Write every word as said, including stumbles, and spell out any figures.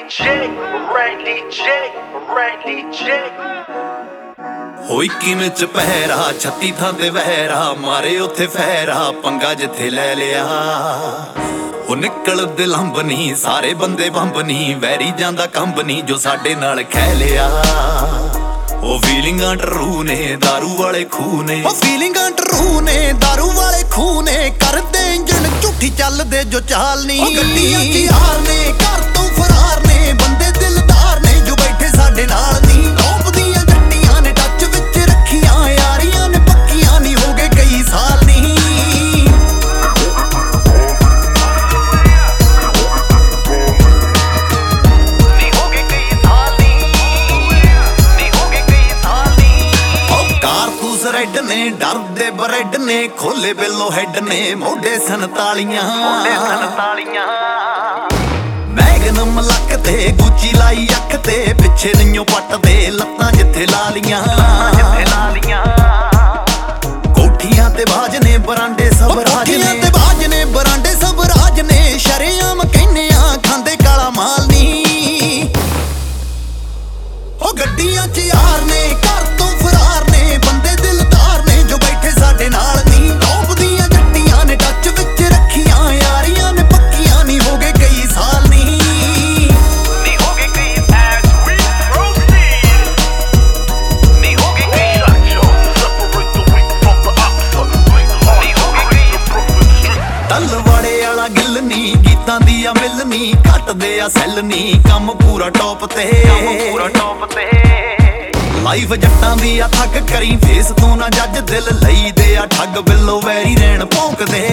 ਹੋਈ ਕਿਵੇਂ ਚ ਪਹਿਰਾ ਛੱਤੀ ਥਾਂ ਤੇ ਵਹਿਰਾ ਮਾਰੇ ਉੱਥੇ ਫਹਿਰਾ ਪੰਗਾ ਜਿੱਥੇ ਲੈ ਲਿਆ ਉਹ ਨਿਕਲਦੇ ਲੰਬ ਨੀ ਸਾਰੇ ਬੰਦੇ ਬੰਬ ਨੀ ਵੈਰੀ ਜਾਂਦਾ ਕੰਬ ਨੀ ਜੋ ਸਾਡੇ ਨਾਲ ਖਹਿ ਲਿਆ ਉਹ ਫੀਲਿੰਗਾਂ ਟਰੂ ਨੇ ਦਾਰੂ ਵਾਲੇ ਖੂਹ ਨੇ ਉਹ ਫੀਲਿੰਗਾਂ ਟਰੂ ਨੇ ਦਾਰੂ ਵਾਲੇ ਖੂਹ ਨੇ ਕਰਦੇ ਇੰਜਣ ਝੂਠੀ ਚੱਲਦੇ ਜੋ ਚਾਲ ਨੀ ਉਹ ਗੱਡੀਆਂ ਚ ਯਾਰ ਨੇ ਘਰ ਤੋਂ ਫਰਾਰ ਨੇ ਬੰਦੇ ਦਿਲਦਾਰ ਨੇ ਜੋ ਬੈਠੇ ਸਾਡੇ ਨਾਲ ਨੀ ਟੌਪਦੀਆਂ ਜੱਟੀਆਂ ਨੇ ਟੱਚ ਵਿੱਚ ਰੱਖੀਆਂ ਯਾਰੀਆਂ ਨੇ ਪੱਕੀਆਂ ਨੀ ਹੋ ਗਏ ਕਈ ਸਾਲ ਨੀ ਰੈਡ ਨੇ ਡਰਦੇ ਬਰੈਡ ਨੇ ਖੋਲੇ ਬਿੱਲੋ ਹੈਡ ਨੇ ਮੋਢੇ ਸੰਤਾਲੀਆਂ ਮੈਗਨਮ ਲੱਕ ਤੇ ਗੁੱਚੀ ਲਾਈ ਅੱਖ ਤੇ ਪਿੱਛੇ ਨਹੀਂਓ ਪੱਟਦੇ ਲੱਤਾਂ ਜਿੱਥੇ ਲਾਲੀਆਂ ਕੋਠੀਆਂ ਤੇ ਬਾਜ ਨੇ ਬਰਾਂਡੇ ਸਭ ਰਾਜ ਨੇ ਤੇ ਬਾਜ ਨੇ ਬਰਾਂਡੇ ਸਭ ਰਾਜ ਨੇ ਸ਼ਰੇਆਮ ਕਹਿੰਨੇ ਆ ਖਾਂਦੇ ਕਾਲਾ ਮਾਲ ਨੀ ਉਹ ਗੱਡੀਆਂ ਚ ਯਾਰ ਨੇ ਘਰ ਤੋਂ ਫਰਾਰ ਨੇ ਬੰਦੇ ਦਿਲਦਾਰ ਨੇ ਜੋ ਬੈਠੇ ਸਾਡੇ ਨਾਲ ਨੀ ਟੌਪਦੀਆਂ ਜੱਟੀਆਂ ਨੇ ਟੱਚ ਵਿੱਚ ਰੱਖੀਆਂ ਯਾਰੀਆਂ ਨੇ ਪੱਕੀਆਂ ਨੀ ਹੋ ਗਏ ਕਈ ਸਾਲ ਨੀ ਨੀ ਹੋ ਗਏ ਕਈ as we proceed ਨੀ ਹੋ ਗਏ ਕਈ separate the weak from the ox ਨੀ ਹੋ ਗਏ ਕਈ ਤਲਵਾੜੇ ਵਾਲਾ ਗਿੱਲ ਨੀ ਗੀਤਾਂ ਦੀ ਆ ਮਿਲ ਨੀ ਘੱਟਦੇ ਆ ਸੈੱਲ ਨੀ ਕੰਮ ਪੂਰਾ ਟੌਪ ਤੇ ਪੂਰਾ ਟੌਪ ਤੇ ਲਾਈਫ ਜੱਟਾਂ ਦੀ ਆ ਥੱਕ ਕਰੀ ਫੇਸ ਤੋਂ ਨਾ ਜੱਜ ਦਿਲ ਲਈਦੇ ਆ ਠੱਗ ਬਿੱਲੋ ਵੈਰੀ ਰਹਿਣ ਭੌਂਕਦੇ